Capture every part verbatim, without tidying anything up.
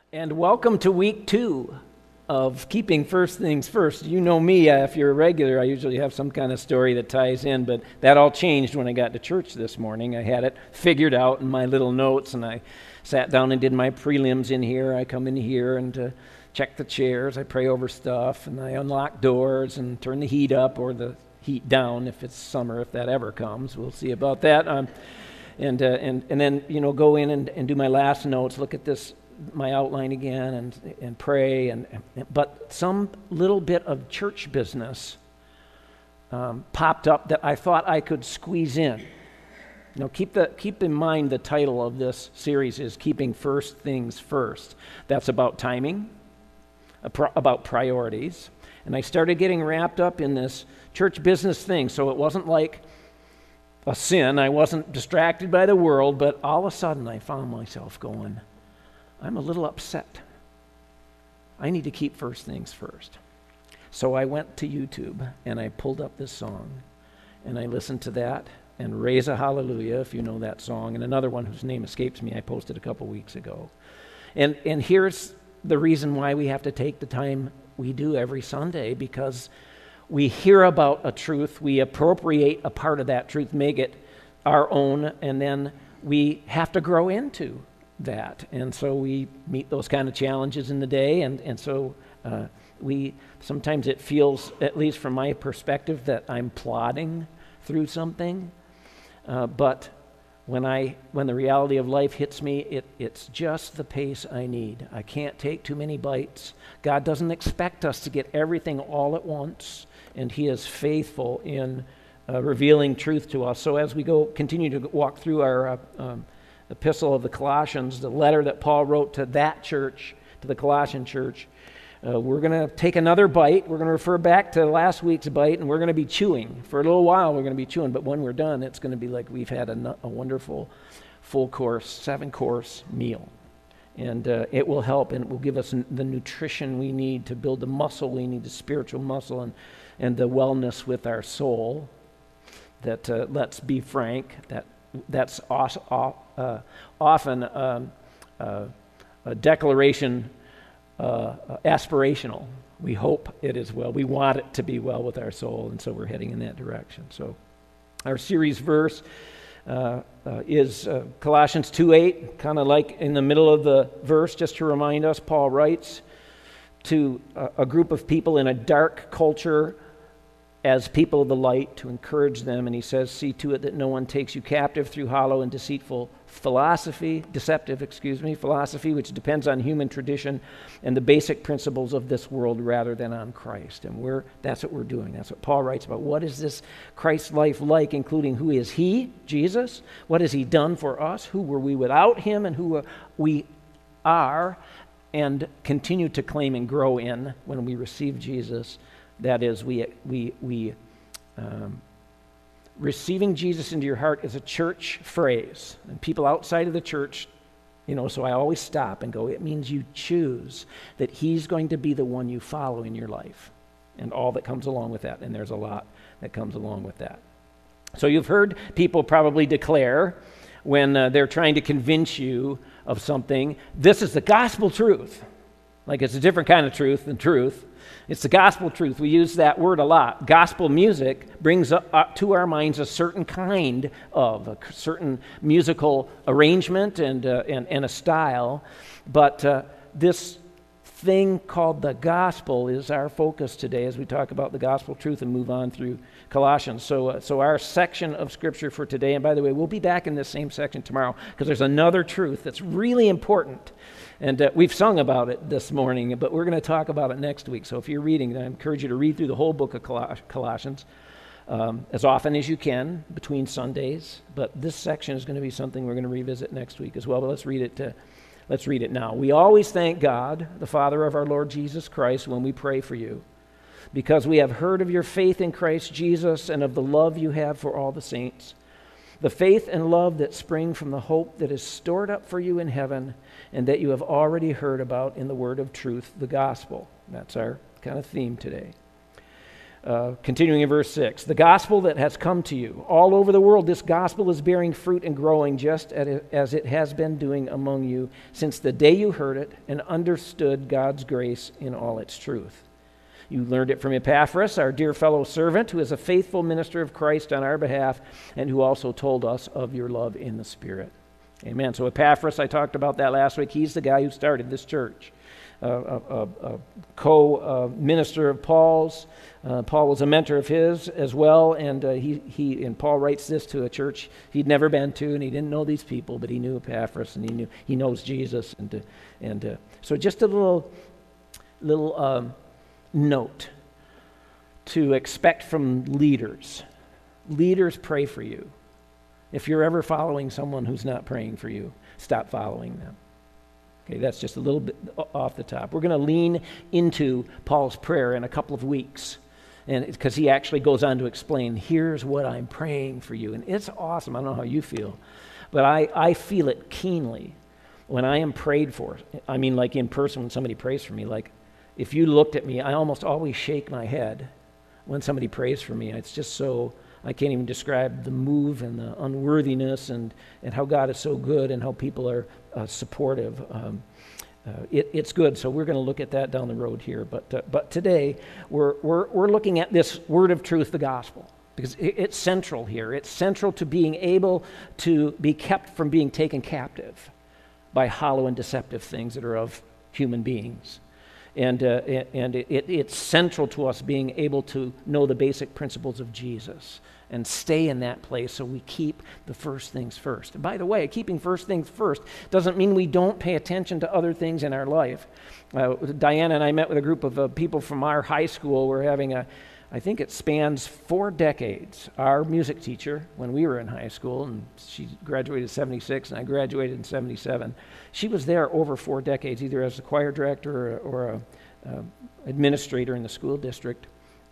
And welcome to week two of Keeping First Things First. You know me, uh, if you're a regular, I usually have some kind of story that ties in, but that all changed when I got to church this morning. I had it figured out in my little notes, and I sat down and did my prelims in here. I come in here and uh, check the chairs. I pray over stuff, and I unlock doors and turn the heat up or the heat down if it's summer, if that ever comes. We'll see about that. Um, and, uh, and, and then, you know, go in and, and do my last notes, look at this my outline again and and pray and, and but some little bit of church business um, popped up that I thought I could squeeze in. Now keep the keep in mind the title of this series is Keeping First Things First. That's about timing, about priorities, and I started getting wrapped up in this church business thing. So it wasn't like a sin. I wasn't distracted by the world, but all of a sudden I found myself going, I'm a little upset. I need to keep first things first. So I went to YouTube and I pulled up this song and I listened to that and Raise a Hallelujah, if you know that song, and another one whose name escapes me I posted a couple weeks ago. And and here's the reason why we have to take the time we do every Sunday, because we hear about a truth, we appropriate a part of that truth, make it our own, and then we have to grow into that. And so we meet those kind of challenges in the day, and, and so uh, we sometimes it feels, at least from my perspective, that I'm plodding through something. Uh, but when I when the reality of life hits me, it, it's just the pace I need. I can't take too many bites. God doesn't expect us to get everything all at once, and He is faithful in uh, revealing truth to us. So as we go continue to walk through our uh, um, epistle of the Colossians, the letter that Paul wrote to that church, to the Colossian church, uh, we're going to take another bite. We're going to refer back to last week's bite, and we're going to be chewing. For a little while, we're going to be chewing, but when we're done, it's going to be like we've had a, a wonderful full-course, seven-course meal. And uh, it will help, and it will give us n- the nutrition we need to build the muscle we need, the spiritual muscle, and, and the wellness with our soul that, uh, let's be frank, that That's uh, often um, uh, a declaration, uh, aspirational. We hope it is well. We want it to be well with our soul, and so we're heading in that direction. So our series verse uh, uh, is uh, Colossians two eight, kind of like in the middle of the verse, just to remind us, Paul writes to a, a group of people in a dark culture as people of the light, to encourage them, and he says, see to it that no one takes you captive through hollow and deceitful philosophy, deceptive, excuse me, philosophy, which depends on human tradition and the basic principles of this world rather than on Christ. And we're that's what we're doing. That's what Paul writes about. What is this Christ life like, including who is He, Jesus? What has He done for us? Who were we without Him, and who we are and continue to claim and grow in when we receive Jesus? That is, we we we um, receiving Jesus into your heart is a church phrase, and people outside of the church, you know. So I always stop and go. It means you choose that He's going to be the one you follow in your life, and all that comes along with that. And there's a lot that comes along with that. So you've heard people probably declare when uh, they're trying to convince you of something, this is the gospel truth. Like it's a different kind of truth than truth. It's the gospel truth. We use that word a lot. Gospel music brings up, up to our minds a certain kind of, a certain musical arrangement and, uh, and, and a style. But uh, this thing called the gospel is our focus today as we talk about the gospel truth and move on through Colossians. So, uh, so our section of Scripture for today, and by the way, we'll be back in this same section tomorrow because there's another truth that's really important. And uh, we've sung about it this morning, but we're going to talk about it next week. So if you're reading, I encourage you to read through the whole book of Coloss- Colossians um, as often as you can between Sundays. But this section is going to be something we're going to revisit next week as well. But let's read it. To, let's read it now. We always thank God, the Father of our Lord Jesus Christ, when we pray for you, because we have heard of your faith in Christ Jesus and of the love you have for all the saints. The faith and love that spring from the hope that is stored up for you in heaven and that you have already heard about in the word of truth, the gospel. That's our kind of theme today. Uh, continuing in verse six, the gospel that has come to you. All over the world, this gospel is bearing fruit and growing just as it has been doing among you since the day you heard it and understood God's grace in all its truth. You learned it from Epaphras, our dear fellow servant, who is a faithful minister of Christ on our behalf and who also told us of your love in the Spirit. Amen. So Epaphras, I talked about that last week. He's the guy who started this church. Uh, a, a, a co-minister uh, of Paul's. Uh, Paul was a mentor of his as well, and uh, he, he and Paul writes this to a church he'd never been to, and he didn't know these people, but he knew Epaphras, and he knew he knows Jesus, and uh, and uh, so just a little little um, note to expect from leaders. Leaders pray for you. If you're ever following someone who's not praying for you, stop following them. Okay, that's just a little bit off the top. We're going to lean into Paul's prayer in a couple of weeks, and because he actually goes on to explain, here's what I'm praying for you. And it's awesome. I don't know how you feel, but I, I feel it keenly when I am prayed for. I mean, like in person when somebody prays for me. Like if you looked at me, I almost always shake my head when somebody prays for me. It's just so, I can't even describe the move and the unworthiness and, and how God is so good and how people are uh, supportive. Um, uh, it, it's good, so we're going to look at that down the road here. But uh, but today, we're, we're, we're looking at this word of truth, the gospel, because it, it's central here. It's central to being able to be kept from being taken captive by hollow and deceptive things that are of human beings. And, uh, and it, it's central to us being able to know the basic principles of Jesus and stay in that place so we keep the first things first. And by the way, keeping first things first doesn't mean we don't pay attention to other things in our life. Uh, Diana and I met with a group of uh, people from our high school. We're having a, I think it spans four decades. Our music teacher, when we were in high school, and she graduated in seventy-six and I graduated in seventy-seven, she was there over four decades, either as a choir director or, or a, a administrator in the school district.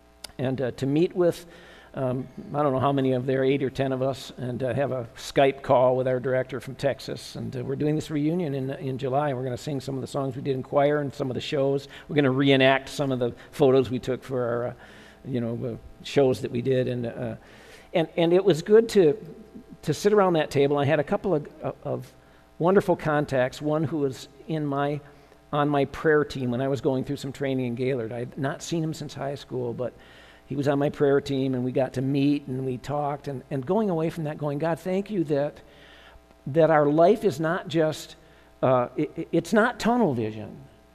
And uh, to meet with, um, I don't know how many of there, eight or ten of us, and uh, have a Skype call with our director from Texas. And uh, we're doing this reunion in in July. We're going to sing some of the songs we did in choir and some of the shows. We're going to reenact some of the photos we took for our uh, you know, uh, shows that we did, and uh, and and it was good to to sit around that table. I had a couple of, of wonderful contacts. One who was in my on my prayer team when I was going through some training in Gaylord. I'd not seen him since high school, but he was on my prayer team, and we got to meet and we talked. And, and going away from that, going, God, thank you that that our life is not just uh, it, it's not tunnel vision.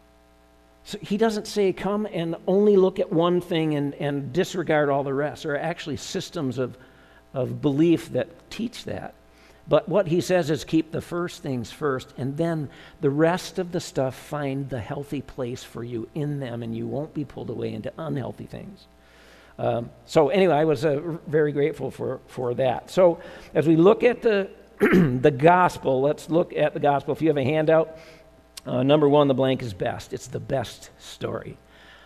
So he doesn't say, come and only look at one thing and, and disregard all the rest. There are actually systems of, of belief that teach that. But what he says is keep the first things first, and then the rest of the stuff, find the healthy place for you in them, and you won't be pulled away into unhealthy things. Um, so anyway, I was uh, very grateful for, for that. So as we look at the, the gospel, let's look at the gospel. If you have a handout, Uh, number one, the blank is best. It's the best story.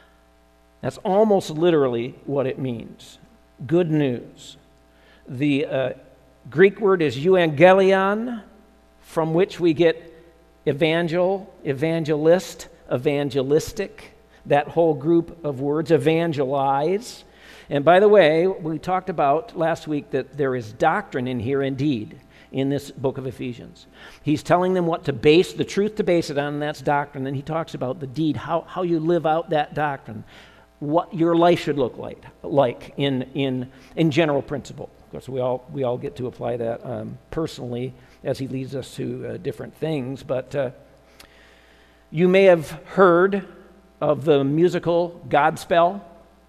That's almost literally what it means. Good news. The uh, Greek word is euangelion, from which we get evangel, evangelist, evangelistic, that whole group of words, evangelize. And by the way, we talked about last week that there is doctrine in here indeed. In this book of Ephesians. He's telling them what to base, the truth to base it on, and that's doctrine. Then he talks about the deed, how, how you live out that doctrine, what your life should look like, like in in in general principle. Of course, we all we all get to apply that um, personally as he leads us to uh, different things. But uh, you may have heard of the musical Godspell.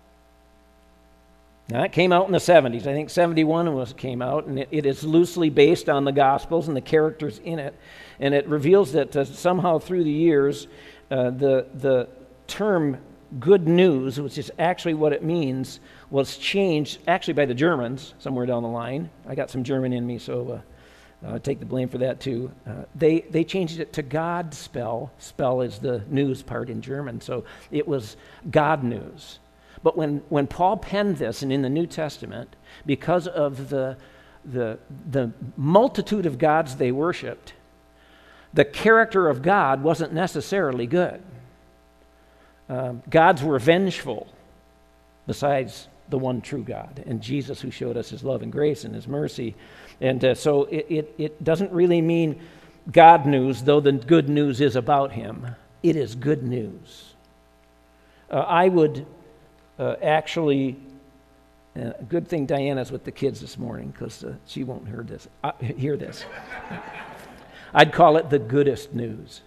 Now, it came out in the seventies. I think seventy-one was came out, and it, it is loosely based on the Gospels and the characters in it. And it reveals that uh, somehow through the years, uh, the the term good news, which is actually what it means, was changed actually by the Germans somewhere down the line. I got some German in me, so uh, I take the blame for that too. Uh, they, they changed it to Godspell. Spell is the news part in German, so it was God news. But when, when Paul penned this, and in the New Testament, because of the, the, the multitude of gods they worshipped, the character of God wasn't necessarily good. Um, gods were vengeful. besides the one true God, and Jesus who showed us his love and grace and his mercy. And uh, so it, it, it doesn't really mean God news, though the good news is about him. It is good news. Uh, I would uh, actually, uh, good thing Diana's with the kids this morning, because uh, she won't hear this. Uh, hear this. I'd call it the goodest news.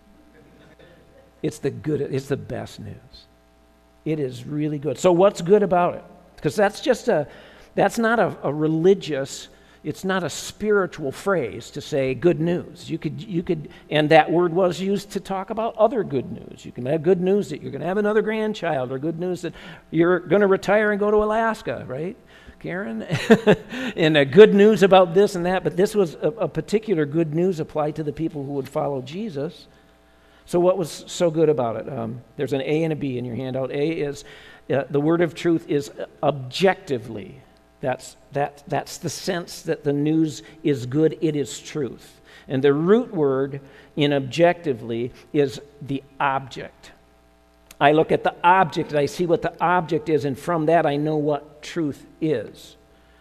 It's the good. It's the best news. It is really good. So what's good about it? Because that's just a, that's not a, a religious, it's not a spiritual phrase to say good news. You could, you could, and that word was used to talk about other good news. You can have good news that you're going to have another grandchild, or good news that you're going to retire and go to Alaska, right, Karen? And a good news about this and that. But this was a, a particular good news applied to the people who would follow Jesus. So what was so good about it? Um, there's an A and a B in your handout. A is uh, the word of truth is objectively. That's, that, that's the sense that the news is good. It is truth. And the root word in objectively is the object. I look at the object and I see what the object is, and from that I know what truth is.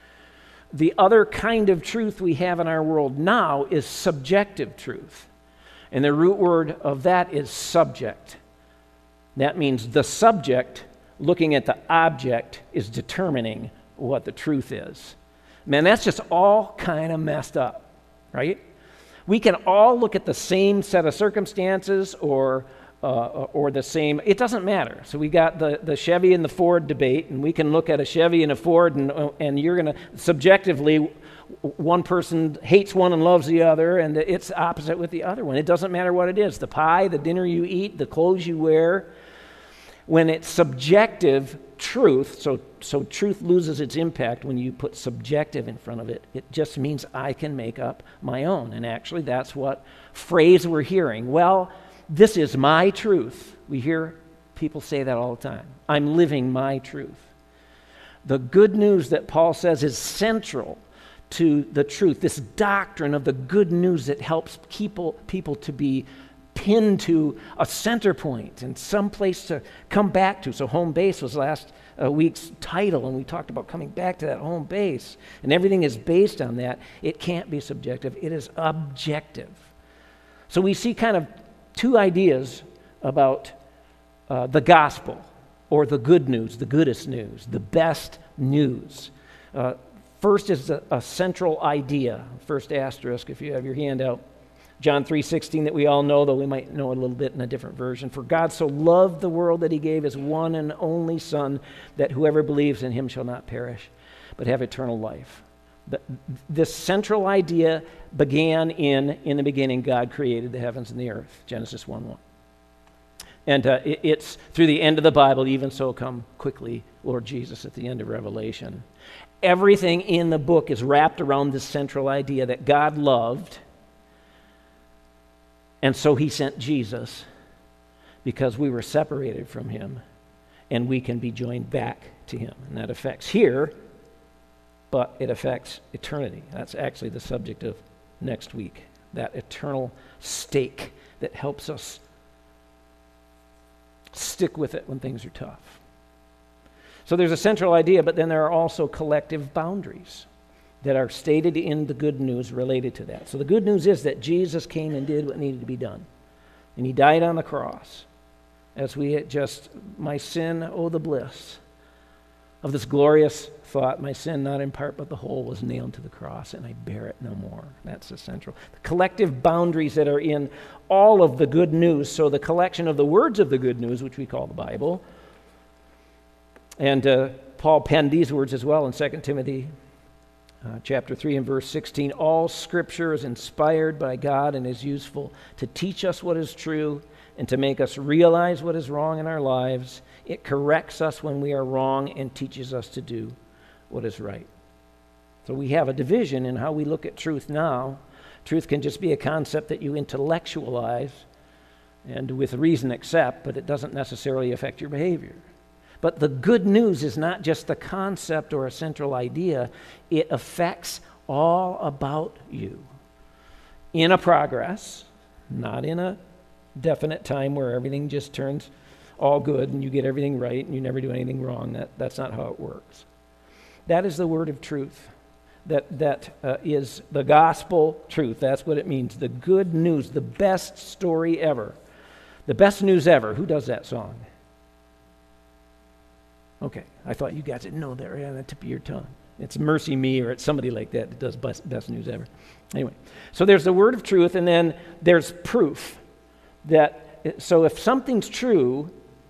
The other kind of truth we have in our world now is subjective truth. And the root word of that is subject. That means the subject, looking at the object, is determining what the truth is. Man, that's just all kind of messed up, right? We can all look at the same set of circumstances or uh, or the same, it doesn't matter. So we got the, the Chevy and the Ford debate, and we can look at a Chevy and a Ford, and, and you're going to, subjectively, one person hates one and loves the other, and it's opposite with the other one. It doesn't matter what it is. The pie, the dinner you eat, the clothes you wear. When it's subjective truth, so, so truth loses its impact when you put subjective in front of it. It just means I can make up my own. And actually, that's what phrase we're hearing. Well, this is my truth. We hear people say that all the time. I'm living my truth. The good news that Paul says is central to the truth, this doctrine of the good news that helps people, people to be pinned to a center point and some place to come back to. So home base was last uh, week's title, and we talked about coming back to that home base. And everything is based on that. It can't be subjective. It is objective. So we see kind of two ideas about uh, the gospel, or the good news, the goodest news, the best news. Uh, First is a, a central idea. First asterisk, if you have your handout. John three sixteen, that we all know, though we might know it a little bit in a different version. For God so loved the world that he gave his one and only Son, that whoever believes in him shall not perish, but have eternal life. The, this central idea began in, in the beginning, God created the heavens and the earth, Genesis one one. And uh, it, it's through the end of the Bible, even so come quickly, Lord Jesus, at the end of Revelation. Everything in the book is wrapped around this central idea that God loved, and so he sent Jesus because we were separated from him, and we can be joined back to him. And that affects here, but it affects eternity. That's actually the subject of next week, that eternal stake that helps us stick with it when things are tough. So there's a central idea, but then there are also collective boundaries that are stated in the good news related to that. So the good news is that Jesus came and did what needed to be done. And he died on the cross. As we had just, my sin, oh the bliss of this glorious thought, my sin not in part but the whole was nailed to the cross, and I bear it no more. That's the central. The collective boundaries that are in all of the good news. So the collection of the words of the good news, which we call the Bible. And uh, Paul penned these words as well in Second Timothy uh, chapter three and verse sixteen. All Scripture is inspired by God and is useful to teach us what is true and to make us realize what is wrong in our lives. It corrects us when we are wrong and teaches us to do what is right. So we have a division in how we look at truth now. Truth can just be a concept that you intellectualize and with reason accept, but it doesn't necessarily affect your behavior. But the good news is not just the concept or a central idea. It affects all about you in a progress, not in a definite time where everything just turns all good and you get everything right and you never do anything wrong. That, that's not how it works. That is the word of truth. That, that uh, is the gospel truth. That's what it means. The good news, the best story ever. The best news ever. Who does that song? Okay, I thought you guys didn't know that right on the tip of your tongue. It's Mercy Me, or it's somebody like that that does best, best news ever. Anyway, so there's the word of truth, and then there's proof. That so if something's true,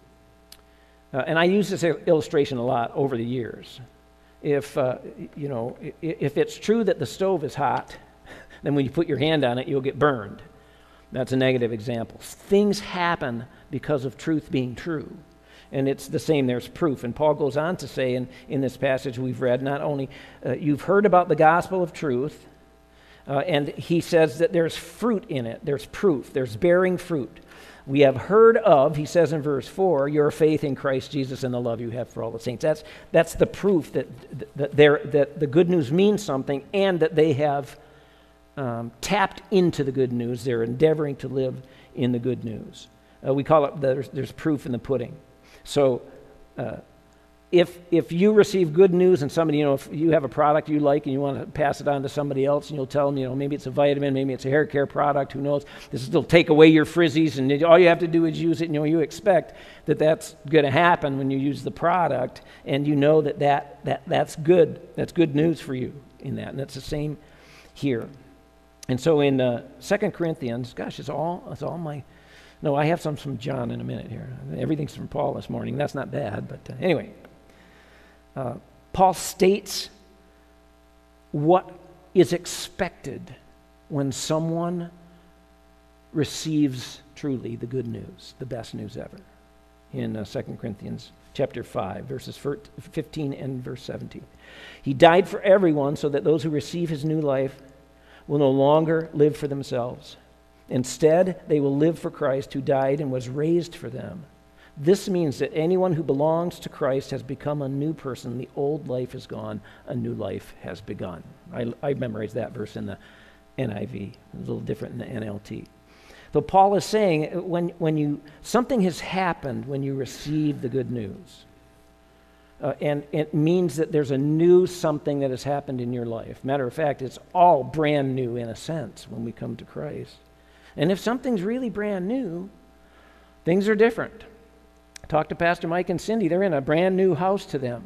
uh, and I use this illustration a lot over the years. If uh, you know, if it's true that the stove is hot, then when you put your hand on it, you'll get burned. That's a negative example. Things happen because of truth being true. And it's the same, there's proof. And Paul goes on to say in, in this passage we've read, not only uh, you've heard about the gospel of truth, uh, and he says that there's fruit in it, there's proof, there's bearing fruit. We have heard of, he says in verse four, your faith in Christ Jesus and the love you have for all the saints. That's, that's the proof that, that, they're, that the good news means something and that they have um, tapped into the good news. They're endeavoring to live in the good news. Uh, we call it, there's, there's proof in the pudding. So uh, if if you receive good news and somebody, you know, if you have a product you like and you want to pass it on to somebody else and you'll tell them, you know, maybe it's a vitamin, maybe it's a hair care product, who knows, this will take away your frizzies and all you have to do is use it, and you know, you expect that that's going to happen when you use the product, and you know that, that, that that's good, that's good news for you in that, and that's the same here. And so in uh, Second Corinthians, gosh, it's all, it's all my... No, I have some from John in a minute here. Everything's from Paul this morning. That's not bad, but uh, anyway. Uh, Paul states what is expected when someone receives truly the good news, the best news ever, in uh, Second Corinthians chapter five, verses fifteen and verse seventeen. He died for everyone so that those who receive his new life will no longer live for themselves. Instead, they will live for Christ, who died and was raised for them. This means that anyone who belongs to Christ has become a new person. The old life is gone, a new life has begun. I, I memorized that verse in the N I V. It's a little different in the N L T. So Paul is saying when, when you something has happened when you receive the good news. Uh, and it means that there's a new something that has happened in your life. Matter of fact, it's all brand new in a sense when we come to Christ. And if something's really brand new, things are different. I talked to Pastor Mike and Cindy. They're in a brand new house to them.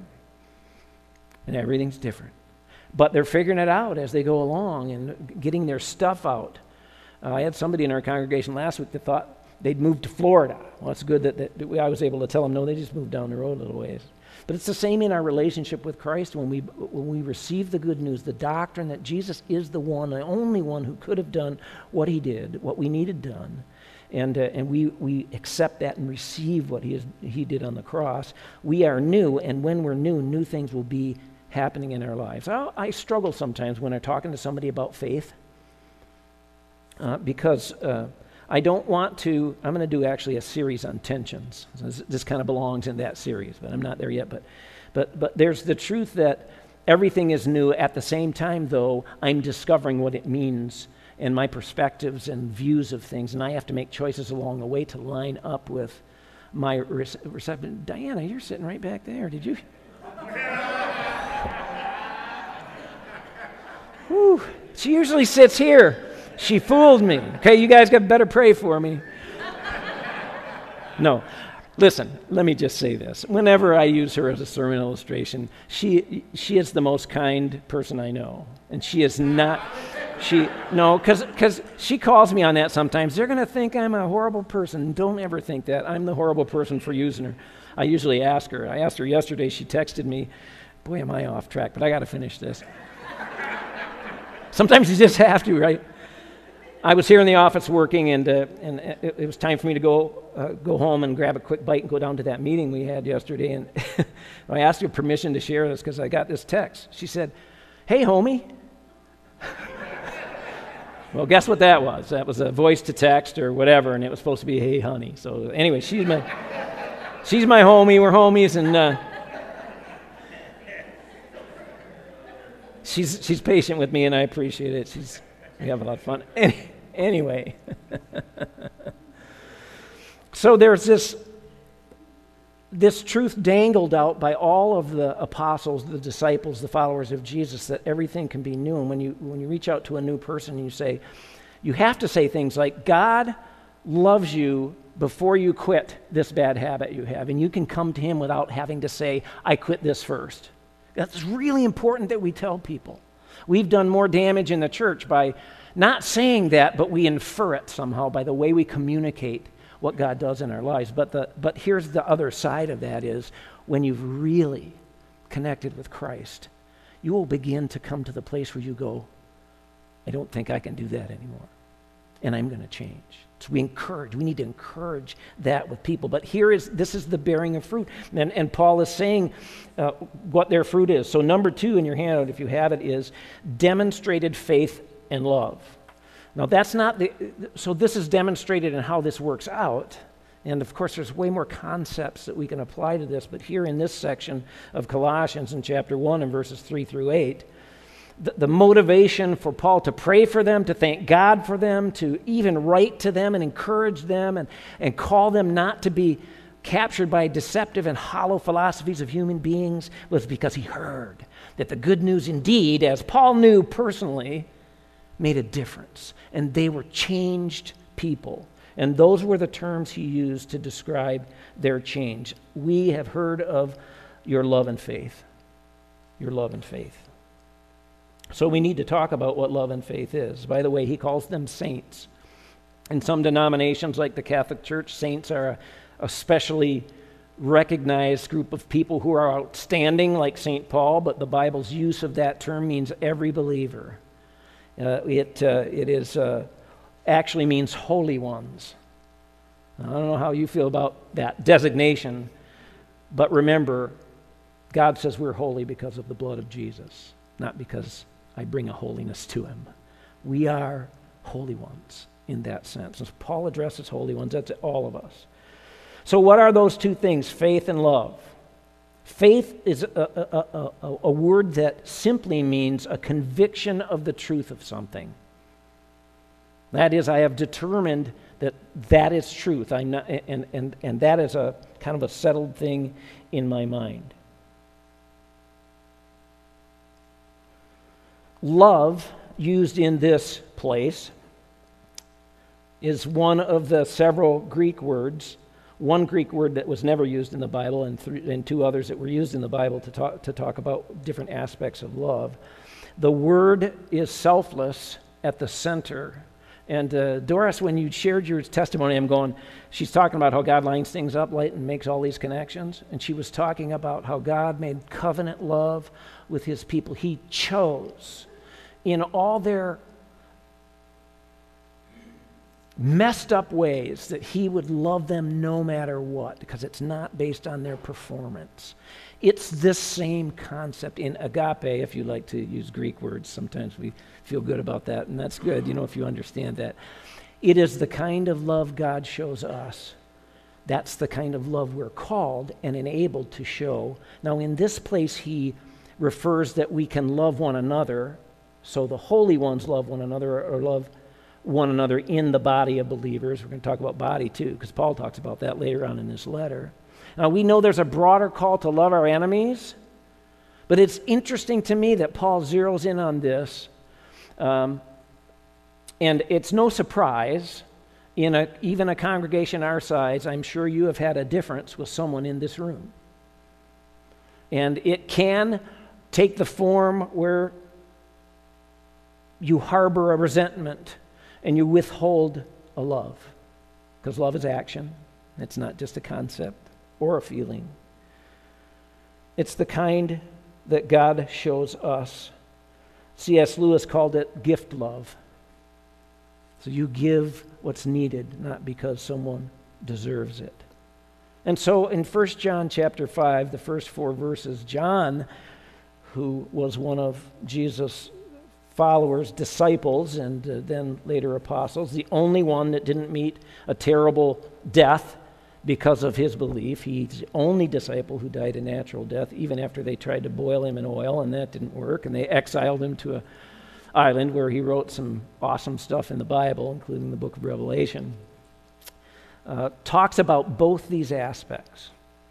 And everything's different. But they're figuring it out as they go along and getting their stuff out. Uh, I had somebody in our congregation last week that thought they'd moved to Florida. Well, it's good that, that, that I was able to tell them, no, they just moved down the road a little ways. But it's the same in our relationship with Christ when we when we receive the good news, the doctrine that Jesus is the one, the only one who could have done what he did, what we needed done. And uh, and we, we accept that and receive what he is, he did on the cross. We are new, and when we're new, new things will be happening in our lives. I, I struggle sometimes when I'm talking to somebody about faith uh, because uh, I don't want to, I'm going to do actually a series on tensions. This, this kind of belongs in that series, but I'm not there yet. But, but, but there's the truth that everything is new. At the same time, though, I'm discovering what it means and my perspectives and views of things, and I have to make choices along the way to line up with my reception. Diana, you're sitting right back there. Did you? Whew. She usually sits here. She fooled me. Okay, you guys got better pray for me. No. Listen, let me just say this. Whenever I use her as a sermon illustration, she she is the most kind person I know. And she is not, she, no, because because she calls me on that sometimes. They're going to think I'm a horrible person. Don't ever think that. I'm the horrible person for using her. I usually ask her. I asked her yesterday. She texted me. Boy, am I off track, but I got to finish this. Sometimes you just have to, right? I was here in the office working, and uh, and it, it was time for me to go uh, go home and grab a quick bite and go down to that meeting we had yesterday. And I asked her permission to share this because I got this text. She said, "Hey, homie." Well, guess what that was? That was a voice to text or whatever, and it was supposed to be "Hey, honey." So anyway, she's my she's my homie. We're homies, and uh, she's she's patient with me, and I appreciate it. She's we have a lot of fun. Anyway, so there's this this truth dangled out by all of the apostles, the disciples, the followers of Jesus, that everything can be new. And when you, when you reach out to a new person and you say, you have to say things like, God loves you before you quit this bad habit you have. And you can come to him without having to say, I quit this first. That's really important that we tell people. We've done more damage in the church by not saying that, but we infer it somehow by the way we communicate what God does in our lives. But the but here's the other side of that is when you've really connected with Christ, you will begin to come to the place where you go, I don't think I can do that anymore. And I'm going to change. So we encourage, we need to encourage that with people. But here is, this is the bearing of fruit. And, and Paul is saying uh, what their fruit is. So number two in your handout, if you have it, is demonstrated faith and love. Now that's not the, so this is demonstrated in how this works out. And of course there's way more concepts that we can apply to this. But here in this section of Colossians in chapter one and verses three through eight, The, the motivation for Paul to pray for them, to thank God for them, to even write to them and encourage them and, and call them not to be captured by deceptive and hollow philosophies of human beings was because he heard that the good news indeed, as Paul knew personally, made a difference. And they were changed people. And those were the terms he used to describe their change. We have heard of your love and faith. Your love and faith. So we need to talk about what love and faith is. By the way, he calls them saints. In some denominations like the Catholic Church, saints are a, a specially recognized group of people who are outstanding like Saint Paul, but the Bible's use of that term means every believer. Uh, it uh, it is uh, actually means holy ones. I don't know how you feel about that designation, but remember, God says we're holy because of the blood of Jesus, not because I bring a holiness to him. We are holy ones in that sense. As Paul addresses holy ones, that's all of us. So what are those two things, faith and love? Faith is a, a, a, a, a word that simply means a conviction of the truth of something. That is, I have determined that that is truth, I'm not, and, and, and that is a kind of a settled thing in my mind. Love, used in this place, is one of the several Greek words, one Greek word that was never used in the Bible and, th- and two others that were used in the Bible to talk, to talk about different aspects of love. The word is selfless at the center. And uh, Doris, when you shared your testimony, I'm going, she's talking about how God lines things up light and makes all these connections. And she was talking about how God made covenant love with his people. He chose in all their messed up ways that he would love them no matter what, because it's not based on their performance. It's this same concept in agape, if you like to use Greek words. Sometimes we feel good about that, and that's good, you know, if you understand that. It is the kind of love God shows us. That's the kind of love we're called and enabled to show. Now, in this place, he refers that we can love one another. So the holy ones love one another or love one another in the body of believers. We're going to talk about body too, because Paul talks about that later on in this letter. Now, we know there's a broader call to love our enemies, but it's interesting to me that Paul zeroes in on this. Um, and it's no surprise, in a, even a congregation our size, I'm sure you have had a difference with someone in this room. And it can take the form where you harbor a resentment and you withhold a love, because love is action. It's not just a concept or a feeling. It's the kind that God shows us. C S Lewis called it gift love. So you give what's needed, not because someone deserves it. And so in First John chapter five, the first four verses, John, who was one of Jesus' followers, disciples, and uh, then later apostles, the only one that didn't meet a terrible death because of his belief. He's the only disciple who died a natural death, even after they tried to boil him in oil, and that didn't work, and they exiled him to an island where he wrote some awesome stuff in the Bible, including the book of Revelation. Uh, talks about both these aspects.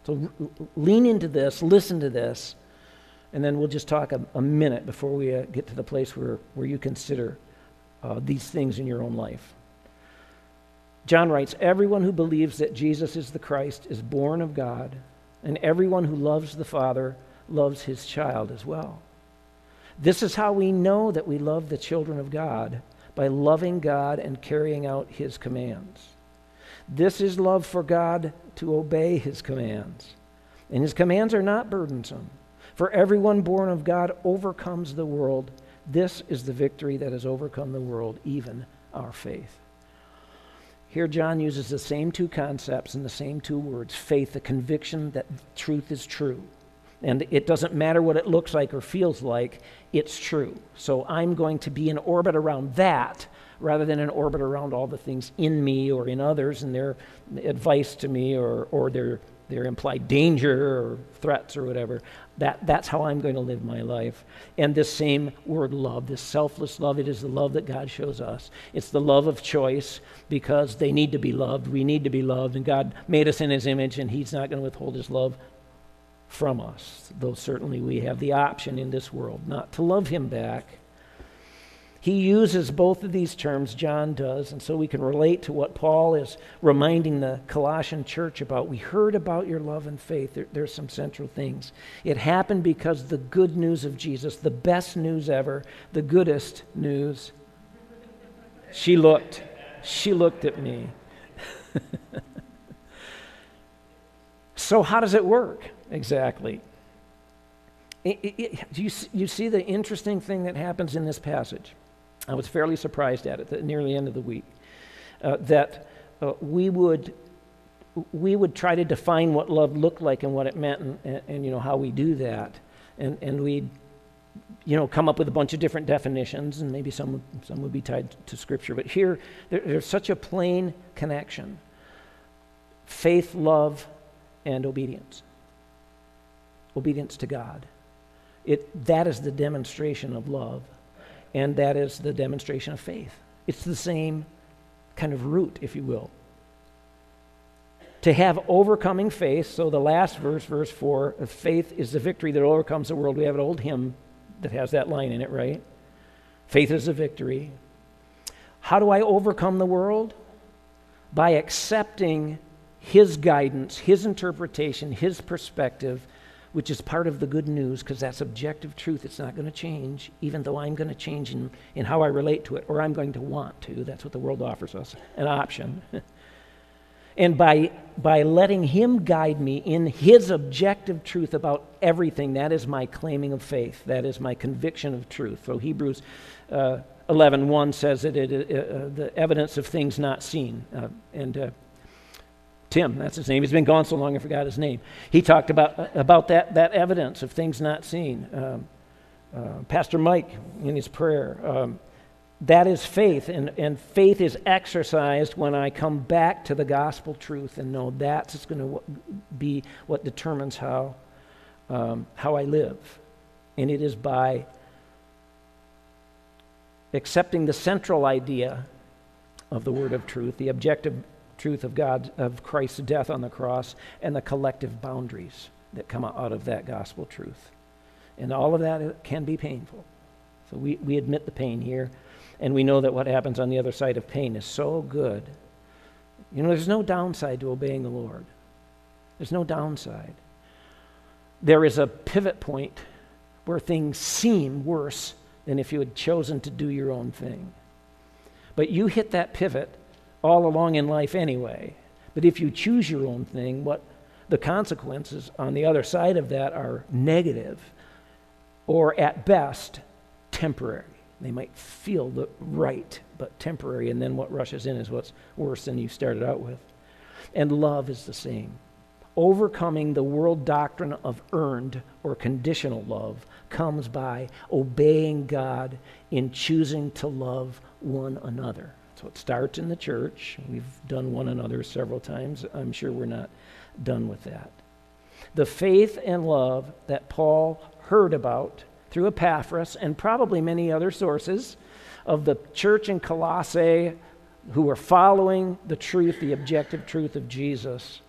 So lean into this, listen to this, and then we'll just talk a, a minute before we uh, get to the place where, where you consider uh, these things in your own life. John writes, everyone who believes that Jesus is the Christ is born of God, and everyone who loves the Father loves his child as well. This is how we know that we love the children of God, by loving God and carrying out his commands. This is love for God, to obey his commands. And his commands are not burdensome. For everyone born of God overcomes the world. This is the victory that has overcome the world, even our faith. Here John uses the same two concepts and the same two words. Faith, the conviction that truth is true. And it doesn't matter what it looks like or feels like, it's true. So I'm going to be in orbit around that rather than in orbit around all the things in me or in others and their advice to me or, or their, their implied danger or threats or whatever. That, that's how I'm going to live my life. And this same word love, this selfless love, it is the love that God shows us. It's the love of choice because they need to be loved. We need to be loved. And God made us in his image, and he's not going to withhold his love from us, though certainly we have the option in this world not to love him back. He uses both of these terms, John does, and so we can relate to what Paul is reminding the Colossian church about. We heard about your love and faith. There, there's some central things. It happened because the good news of Jesus, the best news ever, the goodest news. She looked. She looked at me. So how does it work exactly? It, it, it, you, you see the interesting thing that happens in this passage. I was fairly surprised at it at near the end of the week, uh, that uh, we would we would try to define what love looked like and what it meant, and, and, and you know how we do that, and and we'd you know come up with a bunch of different definitions, and maybe some some would be tied to Scripture. But here there, there's such a plain connection: faith, love, and obedience. Obedience to God. It that is the demonstration of love. And that is the demonstration of faith. It's the same kind of root, if you will. To have overcoming faith, so the last verse, verse four, faith is the victory that overcomes the world. We have an old hymn that has that line in it, right? Faith is the victory. How do I overcome the world? By accepting his guidance, his interpretation, his perspective, which is part of the good news, because that's objective truth. It's not going to change, even though I'm going to change in, in how I relate to it, or I'm going to want to. That's what the world offers us, an option. And by, by letting him guide me in his objective truth about everything, that is my claiming of faith. That is my conviction of truth. So Hebrews uh, eleven one says that it, uh, the evidence of things not seen. Uh, and... Uh, Tim, that's his name. He's been gone so long I forgot his name. He talked about about that that evidence of things not seen. Um, uh, Pastor Mike, in his prayer, um, that is faith, and, and faith is exercised when I come back to the gospel truth and know that's going to be what determines how um, how I live, and it is by accepting the central idea of the word of truth, the objective truth of God, of Christ's death on the cross, and the collective boundaries that come out of that gospel truth. And all of that can be painful. So we, we admit the pain here, and we know that what happens on the other side of pain is so good. You know, there's no downside to obeying the Lord. There's no downside. There is a pivot point where things seem worse than if you had chosen to do your own thing. But you hit that pivot all along in life anyway. But if you choose your own thing, what the consequences on the other side of that are negative, or at best temporary. They might feel the right, but temporary, and then what rushes in is what's worse than you started out with. And love is the same. Overcoming the world doctrine of earned or conditional love comes by obeying God in choosing to love one another. So it starts in the church. We've done one another several times. I'm sure we're not done with that. The faith and love that Paul heard about through Epaphras and probably many other sources of the church in Colossae who were following the truth, the objective truth of Jesus,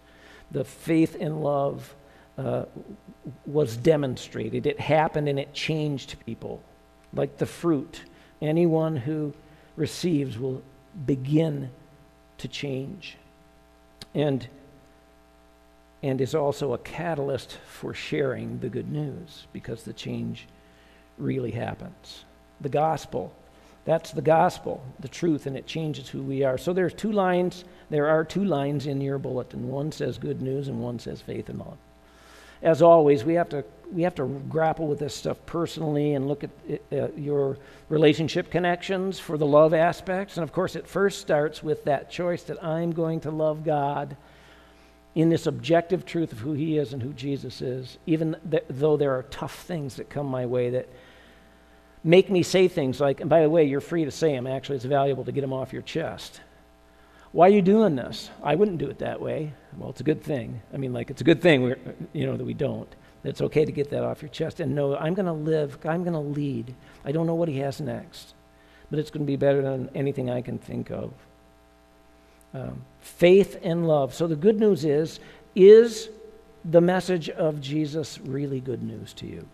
The faith and love uh, was demonstrated. It happened and it changed people. Like the fruit, anyone who receives will begin to change. And, and is also a catalyst for sharing the good news, because the change really happens. The gospel, that's the gospel, the truth, and it changes who we are. So there's two lines, there are two lines in your bulletin. One says good news and one says faith and love. As always, we have to we have to grapple with this stuff personally and look at uh, your relationship connections for the love aspects. And of course, it first starts with that choice that I'm going to love God in this objective truth of who He is and who Jesus is, even th- though there are tough things that come my way that make me say things like, and by the way, you're free to say them. Actually, it's valuable to get them off your chest. Why are you doing this? I wouldn't do it that way. Well, it's a good thing. I mean, like, it's a good thing we're, you know, that we don't. It's okay to get that off your chest and know I'm going to live, I'm going to lead. I don't know what He has next, but it's going to be better than anything I can think of. Um, faith and love. So the good news is, is the message of Jesus really good news to you?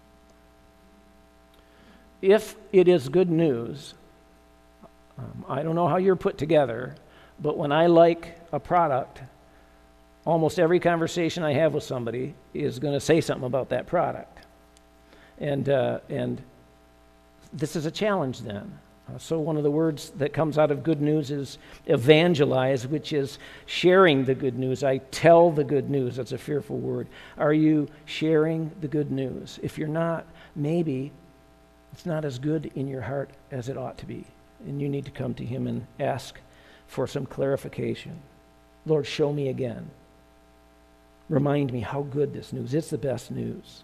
If it is good news, um, I don't know how you're put together, but when I like a product, almost every conversation I have with somebody is going to say something about that product. And uh, and this is a challenge then. Uh, so one of the words that comes out of good news is evangelize, which is sharing the good news. I tell the good news. That's a fearful word. Are you sharing the good news? If you're not, maybe it's not as good in your heart as it ought to be. And you need to come to Him and ask for some clarification. Lord, show me again. Remind me how good this news is. It's the best news.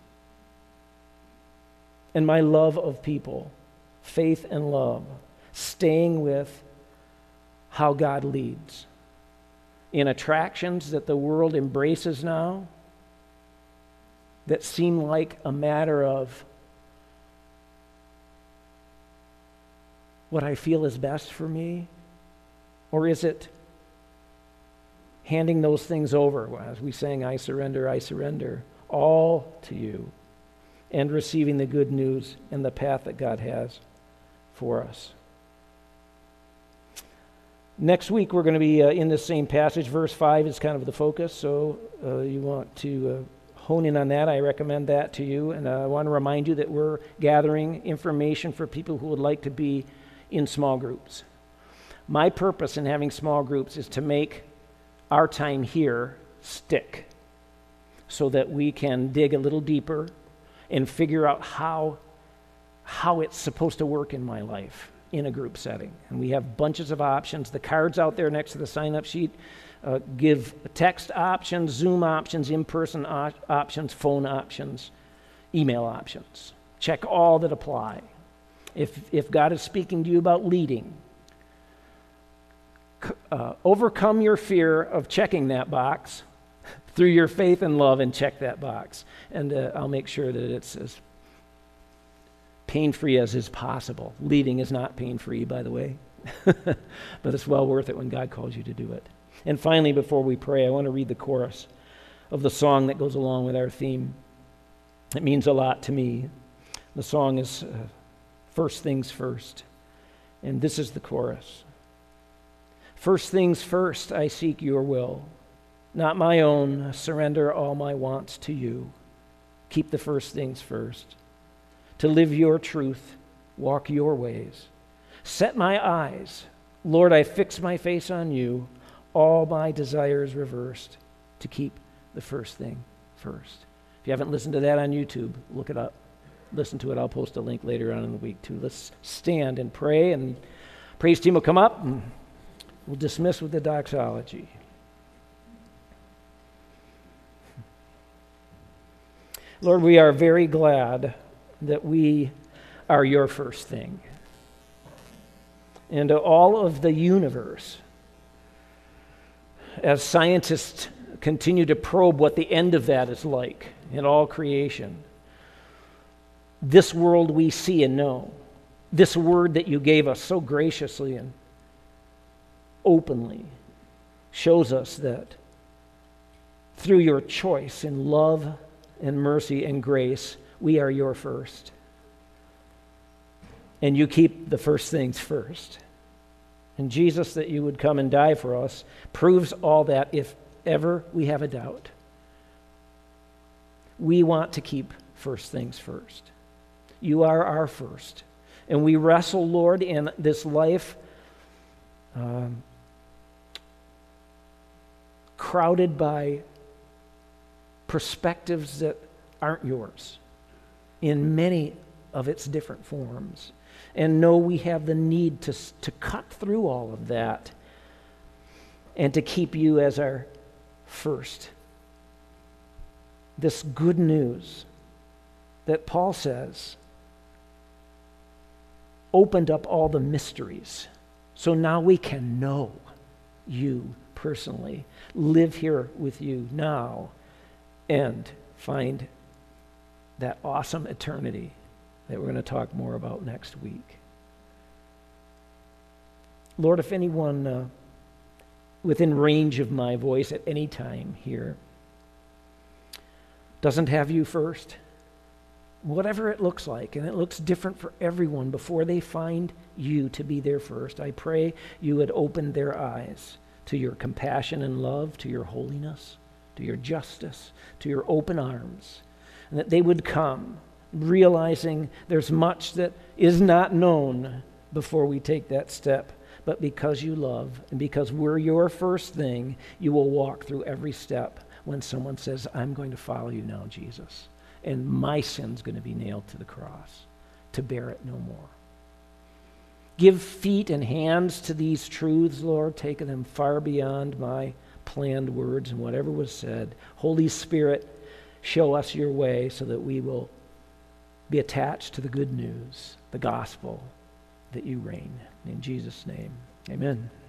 And my love of people, faith and love, staying with how God leads. In attractions that the world embraces now, that seem like a matter of what I feel is best for me? Or is it handing those things over, as we sang, I surrender, I surrender, all to you, and receiving the good news and the path that God has for us? Next week, we're going to be uh, in this same passage. Verse five is kind of the focus, so uh, you want to uh, hone in on that. I recommend that to you, and uh, I want to remind you that we're gathering information for people who would like to be in small groups. My purpose in having small groups is to make our time here stick so that we can dig a little deeper and figure out how, how it's supposed to work in my life in a group setting. And we have bunches of options. The cards out there next to the sign-up sheet uh, give text options, Zoom options, in-person op- options, phone options, email options. Check all that apply. If, if God is speaking to you about leading, Uh, overcome your fear of checking that box through your faith and love, and check that box. And uh, I'll make sure that it's as pain-free as is possible. Leading is not pain-free, by the way, but it's well worth it when God calls you to do it. And finally, before we pray, I want to read the chorus of the song that goes along with our theme. It means a lot to me. The song is uh, First Things First, and this is the chorus. First things first, I seek your will, not my own. Surrender all my wants to you. Keep the first things first. To live your truth, walk your ways. Set my eyes, Lord, I fix my face on you. All my desires reversed, to keep the first thing first. If you haven't listened to that on YouTube, look it up. Listen to it. I'll post a link later on in the week too. Let's stand and pray, and praise team will come up, and we'll dismiss with the doxology. Lord, we are very glad that we are your first thing. And all of the universe, as scientists continue to probe what the end of that is like in all creation, this world we see and know, this word that you gave us so graciously and openly, shows us that through your choice in love and mercy and grace, we are your first. And you keep the first things first. And Jesus, that you would come and die for us, proves all that if ever we have a doubt. We want to keep first things first. You are our first. And we wrestle, Lord, in this life um, crowded by perspectives that aren't yours in many of its different forms. And know we have the need to, to cut through all of that and to keep you as our first. This good news that Paul says opened up all the mysteries. So now we can know you personally, live here with you now, and find that awesome eternity that we're going to talk more about next week. Lord, if anyone uh, within range of my voice at any time here doesn't have you first, whatever it looks like, and it looks different for everyone before they find you to be their first, I pray you would open their eyes to your compassion and love, to your holiness, to your justice, to your open arms, and that they would come realizing there's much that is not known before we take that step. But because you love and because we're your first thing, you will walk through every step when someone says, I'm going to follow you now, Jesus. And my sin's going to be nailed to the cross to bear it no more. Give feet and hands to these truths, Lord, taking them far beyond my planned words and whatever was said. Holy Spirit, show us your way so that we will be attached to the good news, the gospel, that you reign. In Jesus' name, amen.